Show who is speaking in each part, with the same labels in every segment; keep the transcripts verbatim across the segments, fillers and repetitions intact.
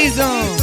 Speaker 1: عزیزم.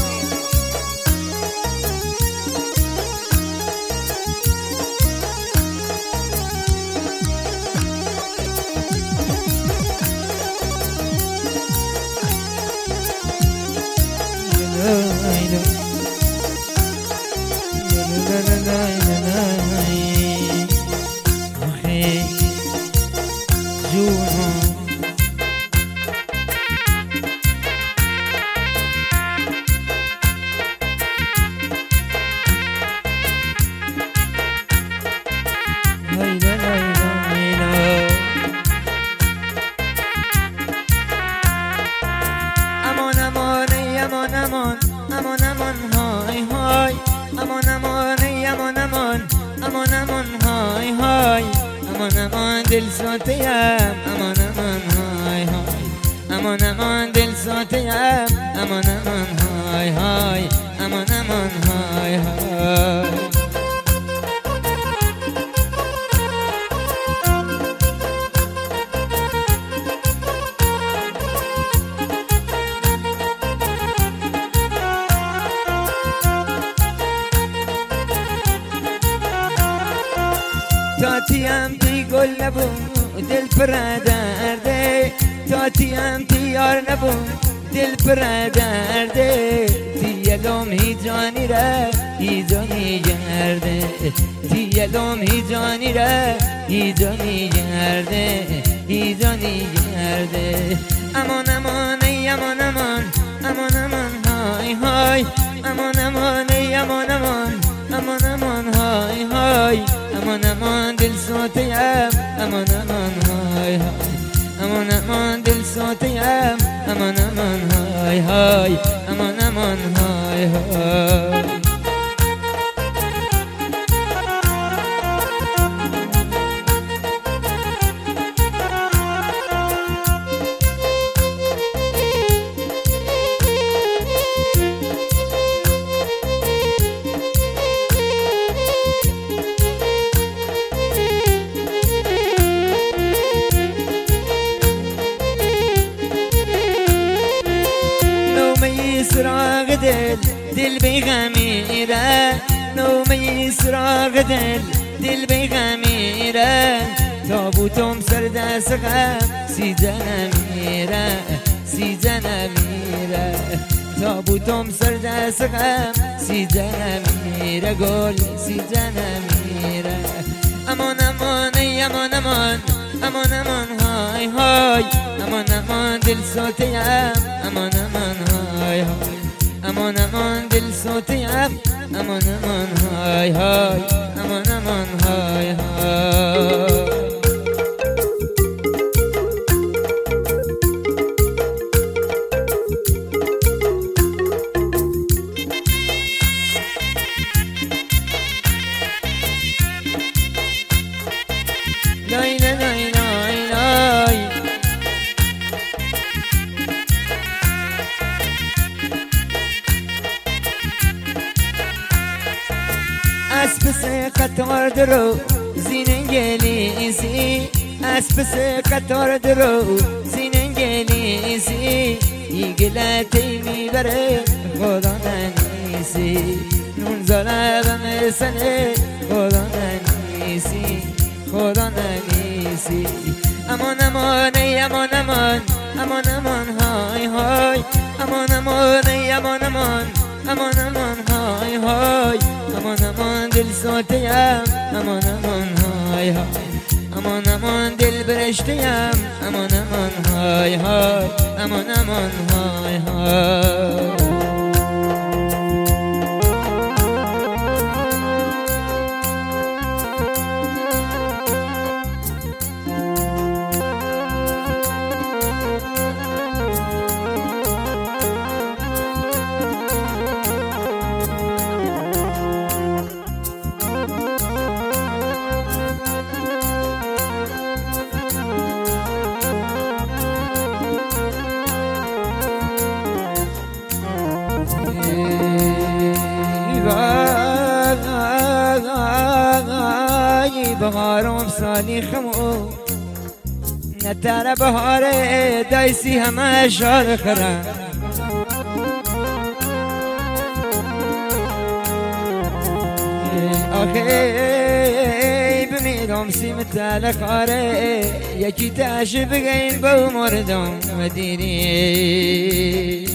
Speaker 2: امان امان امان امان امان امان های های امان امان امان امان امان امان های های امان امان دل سوتیم امان امان های های امان امان دل سوتیم امان امان های های امان امان های های تاتیم تی گل نبو دل پر درده تاتیم تی یار نبو دل پر درده تی لوم هی جانی را هی جانی گرده تی لوم هی جانی را هی جانی گرده هی جانی گرده امان امان ای امان امان امان امان های های امان امان ای امان امان امان امان های های امان امان دل سوتیم امان امان های های امان امان دل سوتیم امان امان های های امان امان های های سراغ دل دل بی غمیره نومه سراغ دل دل بی غمیره تابوتم سر دست غم سیزه نمیره سیزه نمیره تابوتم سر دست غم سیزه نمیره گل سیزه نمیره امان امان ای امان امان امان امان های های امان امان دل سوتیم امان امان های های امان امان دل سوتیم امان امان های های امان امان های های لای لای لای لای اسب سه قطار درو زین انگلیسی اسب سه قطار درو زین انگلیسی ایگلتی میبره خدا ننیسی نون زاره بمسنه خدا ننیسی خدا ننیسی امان امان ای امان امان امان امان های های امان امان ای امان امان امان امان های های امان امان دل سوتیم امان امان های های امان امان دل برشتیم امان امان های های امان امان های های بهارم سالی خمو نتر بهاره دایسی همه شار خرم آخی بمیرم سیم تل خاره یکی تاش بگین با مردم مدینی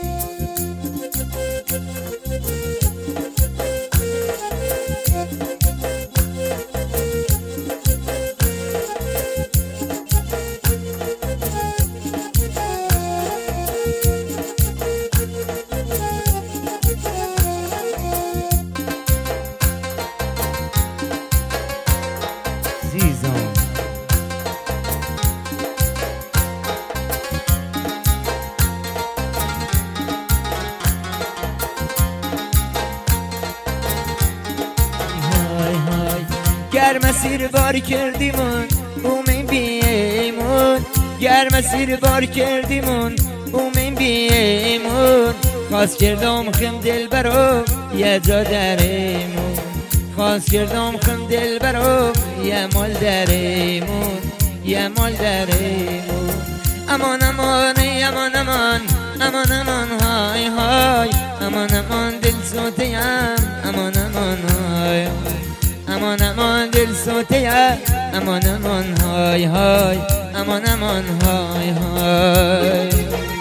Speaker 2: گر مسیر بار کردیمون اومین بیمون گر مسیر بار کردیمون اومین بیمون خواست کردم خم دل برو یه جا دریمون خواست کردم خم دل برو یه مال دریمون یه مال دریمون امان امان امان امان امان امان های های امان امان دل سوتیم امان امان های امان امان دل سوتیم امان امان های های امان امان های های